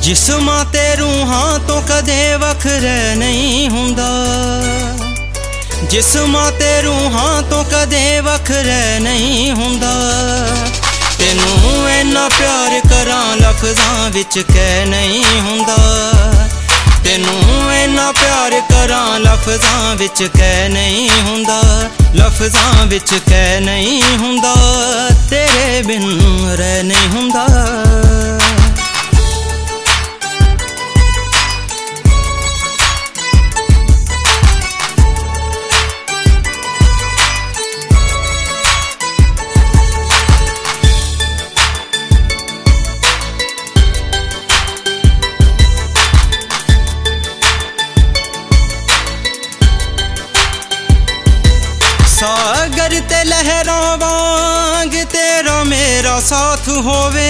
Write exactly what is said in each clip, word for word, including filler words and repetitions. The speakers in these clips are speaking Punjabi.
ਜਿਸਮਾਂ ਤੇ ਰੂਹਾਂ ਤੋਂ ਕਦੇ ਵੱਖਰੇ ਨਹੀਂ ਹੁੰਦਾ, ਜਿਸਮਾਂ ਤੇ ਰੂਹਾਂ ਤੋਂ ਕਦੇ ਵੱਖਰੇ ਨਹੀਂ ਹੁੰਦਾ। ਤੈਨੂੰ ਇੰਨਾ ਪਿਆਰ ਕਰਾਂ ਲਫ਼ਜ਼ਾਂ ਵਿੱਚ ਕਹਿ ਨਹੀਂ ਹੁੰਦਾ, ਤੈਨੂੰ ਇੰਨਾ ਪਿਆਰ ਕਰਾਂ ਲਫ਼ਜ਼ਾਂ ਵਿੱਚ ਕਹਿ ਨਹੀਂ ਹੁੰਦਾ, ਲਫ਼ਜ਼ਾਂ ਵਿੱਚ ਕਹਿ ਨਹੀਂ ਹੁੰਦਾ। ਤੇਰੇ ਬਿਨ ਰਹਿ ਨਹੀਂ ਹੁੰਦਾ। सागर ते लहरां वांग तेरा मेरा साथ होवे,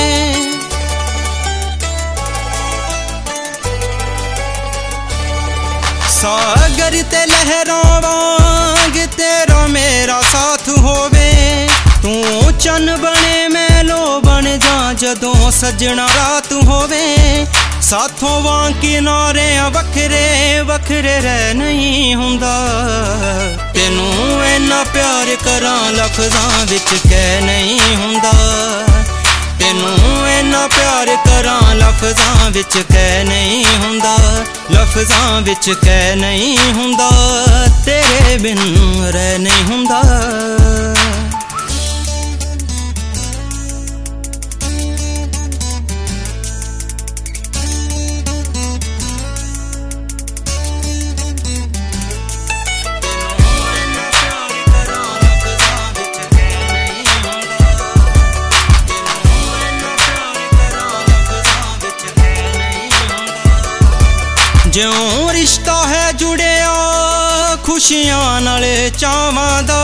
सागर ते लहरां वांग तेरा मेरा साथ होवे। तू चन बने मैं लो बन जा जदों सजना रात होवे। साथों वांग किनारे वखरे वखरे रह नहीं हुंदा। तेनू इन्ना प्यार करां लफ़ज़ां विच कह नहीं हुंदा, तेनू इन्ना प्यार करां लफ़ज़ां विच कह नहीं हुंदा, लफ़ज़ां विच कह नहीं हुंदा। तेरे बिन रह नहीं हुंदा। ਜਿਉਂ ਰਿਸ਼ਤਾ ਹੈ ਜੁੜਿਆ ਖੁਸ਼ੀਆਂ ਨਾਲ ਚਾਵਾਂ ਦਾ,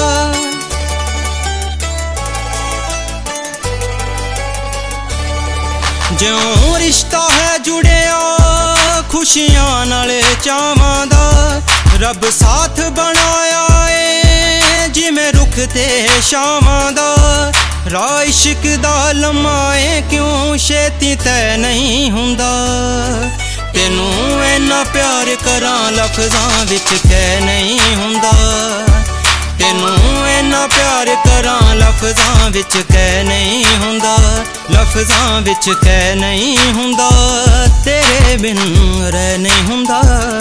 ਜਿਉਂ ਰਿਸ਼ਤਾ ਹੈ ਜੁੜਿਆ ਖੁਸ਼ੀਆਂ ਨਾਲ ਚਾਵਾਂ ਦਾ। ਰੱਬ ਸਾਥ ਬਣਾਇਆ ਏ ਜਿਵੇਂ ਰੁੱਖ ਤੇ ਛਾਵਾਂ ਦਾ। ਰਾਹ ਇਸ਼ਕ ਦਾ ਲੰਮਾ ਏ ਕਿਉਂ ਛੇਤੀ ਤੈਅ ਨਹੀਂ ਹੁੰਦਾ। ਤੈਨੂੰ ਇੰਨਾ ਪਿਆਰ ਕਰਾਂ ਲਫ਼ਜ਼ਾਂ ਵਿੱਚ ਕਹਿ ਨਹੀਂ ਹੁੰਦਾ, ਤੈਨੂੰ ਇੰਨਾ ਪਿਆਰ ਕਰਾਂ ਲਫ਼ਜ਼ਾਂ ਵਿੱਚ ਕਹਿ ਨਹੀਂ ਹੁੰਦਾ, ਲਫ਼ਜ਼ਾਂ ਵਿੱਚ ਕਹਿ ਨਹੀਂ ਹੁੰਦਾ। ਤੇਰੇ ਬਿਨ ਰਹਿ ਨਹੀਂ ਹੁੰਦਾ।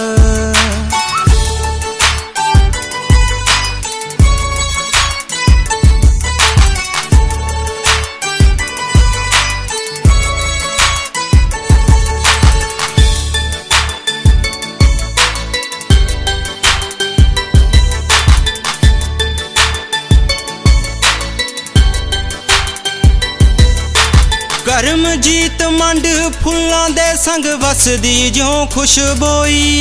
ਕਰਮਜੀਤ ਮੰਡ ਫੁੱਲਾਂ ਦੇ ਸੰਗ ਵਸਦੀ ਜਿਉਂ ਖੁਸ਼ਬੋਈ,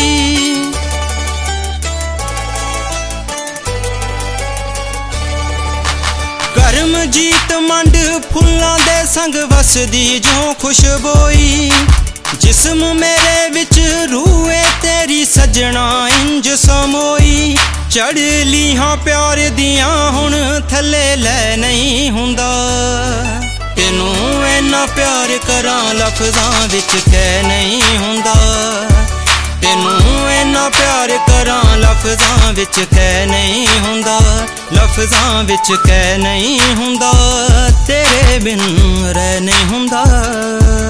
ਕਰਮਜੀਤ ਮੰਡ ਫੁੱਲਾਂ ਦੇ ਸੰਗ ਵਸਦੀ ਜਿਉਂ ਖੁਸ਼ਬੋਈ। ਜਿਸਮ ਮੇਰੇ ਵਿੱਚ ਰੂਹ ਏ ਤੇਰੀ ਸਜਣਾ ਇੰਜ ਸਮੋਈ। ਚੜ੍ਹ ਲੀਹਾਂ ਪਿਆਰ ਦੀਆਂ ਹੁਣ ਥੱਲੇ ਲੈ ਨਹੀਂ ਹੁੰਦਾ। ਤੈਨੂੰ ਇੰਨਾ ਪਿਆਰ ਕਰਾਂ ਲਫ਼ਜ਼ਾਂ ਵਿੱਚ ਕਹਿ ਨਹੀਂ ਹੁੰਦਾ, ਤੈਨੂੰ ਇੰਨਾ ਪਿਆਰ ਕਰਾਂ ਲਫ਼ਜ਼ਾਂ ਵਿੱਚ ਕਹਿ ਨਹੀਂ ਹੁੰਦਾ, ਲਫ਼ਜ਼ਾਂ ਵਿੱਚ ਕਹਿ ਨਹੀਂ ਹੁੰਦਾ। ਤੇਰੇ ਬਿਨ ਰਹਿ ਨਹੀਂ ਹੁੰਦਾ।